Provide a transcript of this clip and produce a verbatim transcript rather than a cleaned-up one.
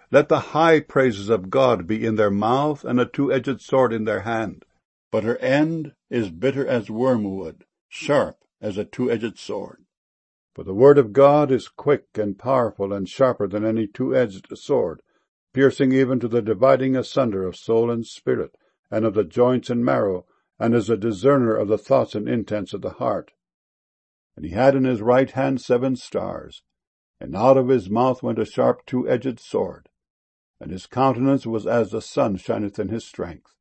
Let the high praises of God be in their mouth, and a two-edged sword in their hand. But her end is bitter as wormwood, sharp as a two-edged sword. For the word of God is quick and powerful and sharper than any two-edged sword, piercing even to the dividing asunder of soul and spirit, and of the joints and marrow, and is a discerner of the thoughts and intents of the heart. And he had in his right hand seven stars, and out of his mouth went a sharp two-edged sword, and his countenance was as the sun shineth in his strength.